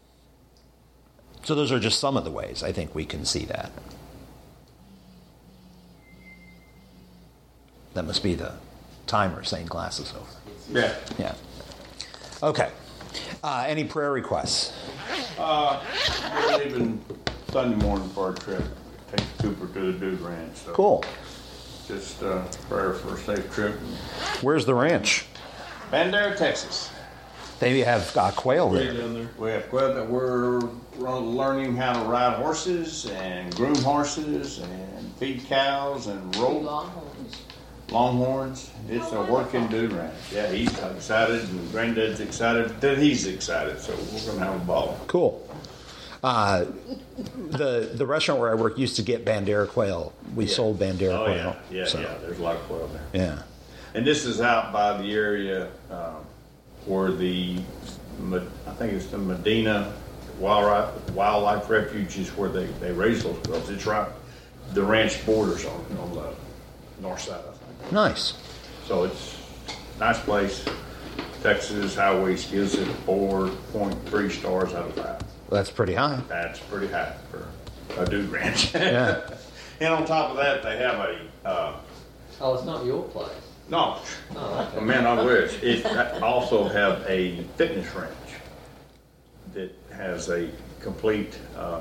so those are just some of the ways I think we can see that. That must be the timer saying class is over. Yeah. Yeah. Okay. Uh, any prayer requests? Uh, we're leaving Sunday morning for our trip. Take Cooper to the Dude Ranch. So Cool. Just uh, prayer for a safe trip. Where's the ranch? Bandera, Texas. They have uh, quail there. We have quail that we're learning how to ride horses and groom horses and feed cows and rope Longhorns. longhorns. It's a working dude ranch. Yeah, he's excited and Granddad's excited that he's excited. So we're gonna have a ball. Cool. Uh, the the restaurant where I work used to get Bandera quail. We Yeah. sold Bandera Oh quail. yeah, yeah, so, yeah. There's a lot of quail there. yeah. And this is out by the area um, where the, Me- I think it's the Medina Wildlife, Wildlife Refuge is where they, they raise those quails. It's right, the ranch borders on, on the north side, I think. Nice. So it's a nice place. Texas Highways gives it four point three stars out of five. That's pretty high. That's pretty high for a dude ranch. Yeah. And on top of that, they have a, uh, Oh, it's not your place. no, Oh, okay. man, I wish. It also have a fitness ranch that has a complete uh,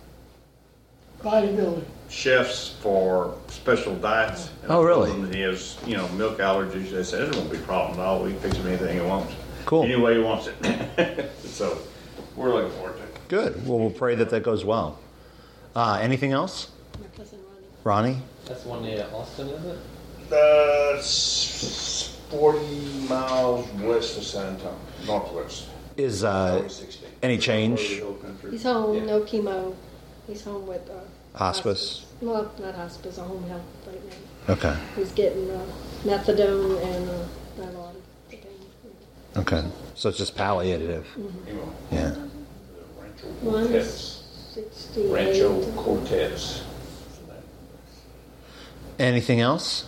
Bodybuilding. chefs for special diets. And Oh, I told really? him He has, you know, milk allergies. They said it won't be a problem at all. We can fix him anything he wants. Cool. Any way he wants it. So we're looking forward to it. Good. Well, we'll pray that that goes well. Uh, anything else? My cousin Ronnie. Ronnie? That's one near Austin, is it? Uh, s- forty miles west of San Antonio, northwest. Is uh, sixty. any change? He's home, Yeah. no chemo. He's home with uh, Hospice? Well, not hospice, a home health right now. Okay. He's getting uh, methadone and uh, dilaudid. Okay. So it's just palliative. Yeah. One Cortez. is sixty-eight. Rancho Cortez. Anything else?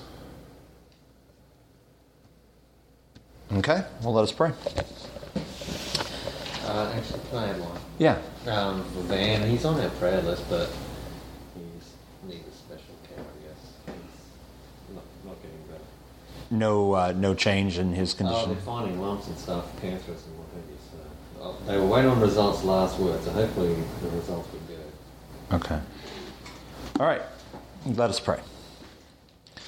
Okay. Well, let us pray. Uh, actually, can I add one? Yeah. Um, the van, he's on that prayer list, but he's needs special care, I guess. He's not, not getting better. No, uh, no change in his Oh, condition. they're finding lumps and stuff, cancerous and what have you. So uh, they were waiting on results last week, so hopefully the results will be good. Okay. All right. Let us pray.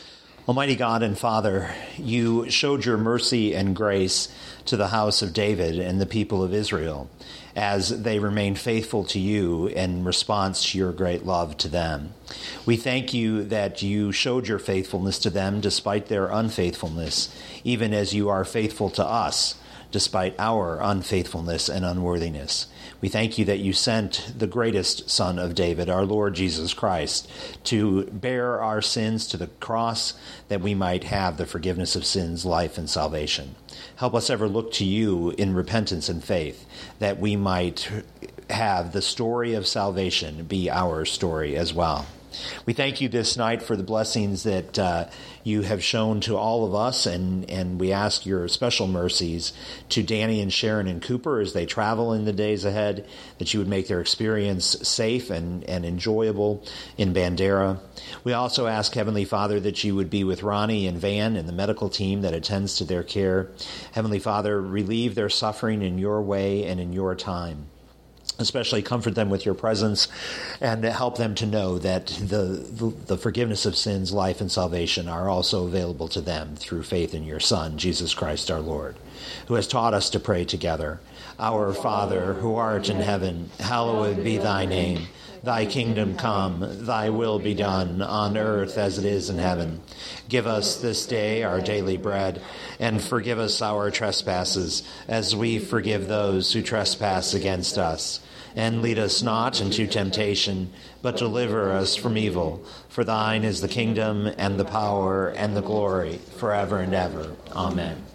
Almighty God and Father, you showed your mercy and grace to the house of David and the people of Israel as they remained faithful to you in response to your great love to them. We thank you that you showed your faithfulness to them despite their unfaithfulness, even as you are faithful to us despite our unfaithfulness and unworthiness. We thank you that you sent the greatest Son of David, our Lord Jesus Christ, to bear our sins to the cross that we might have the forgiveness of sins, life, and salvation. Help us ever look to you in repentance and faith, that we might have the story of salvation be our story as well. We thank you this night for the blessings that uh, you have shown to all of us, and, and we ask your special mercies to Danny and Sharon and Cooper as they travel in the days ahead, that you would make their experience safe and, and enjoyable in Bandera. We also ask, Heavenly Father, that you would be with Ronnie and Van and the medical team that attends to their care. Heavenly Father, relieve their suffering in your way and in your time. Especially comfort them with your presence and help them to know that the, the the forgiveness of sins, life, and salvation are also available to them through faith in your Son, Jesus Christ our Lord, who has taught us to pray together. Our Father, who art in heaven, hallowed be thy name. Thy kingdom come, thy will be done, on earth as it is in heaven. Give us this day our daily bread, and forgive us our trespasses, as we forgive those who trespass against us. And lead us not into temptation, but deliver us from evil. For thine is the kingdom, and the power, and the glory, forever and ever. Amen.